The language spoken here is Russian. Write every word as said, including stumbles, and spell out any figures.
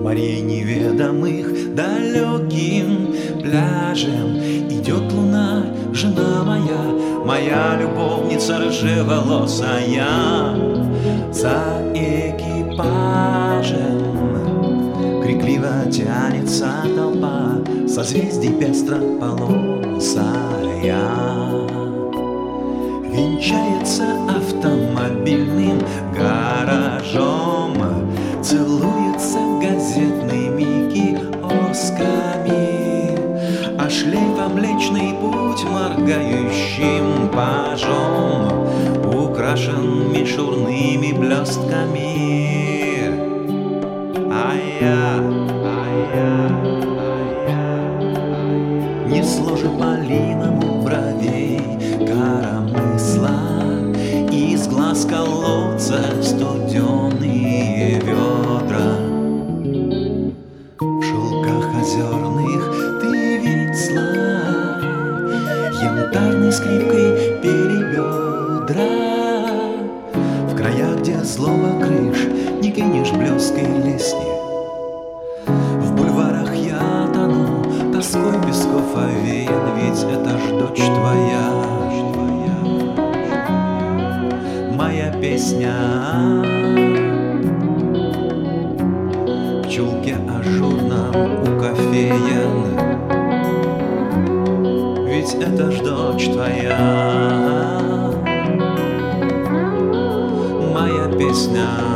морей неведомых далеким пляжем идет луна, жена моя, моя любовница рыжеволосая. За экипажем крикливо тянется толпа, созвездий пестрополосая. Венчается автомобильным гаражом, целуется газетными киосками, а шлейфом Млечный Путь моргающим пажом украшен мишурными блестками. Ая, ая, ая, не сложи по-линому бровей коромысла, из глаз колодца студеные ведра. В шелках озерных ты весла, янтарной скрипкой перебедра. В краях, где злоба крыш, не кинешь блеской лесни. В бульварах я тону, тоской песков овеян, ведь это ж дочь твоя, моя песня. В чулке ажурном у кофеен, ведь это ж дочь твоя, моя песня.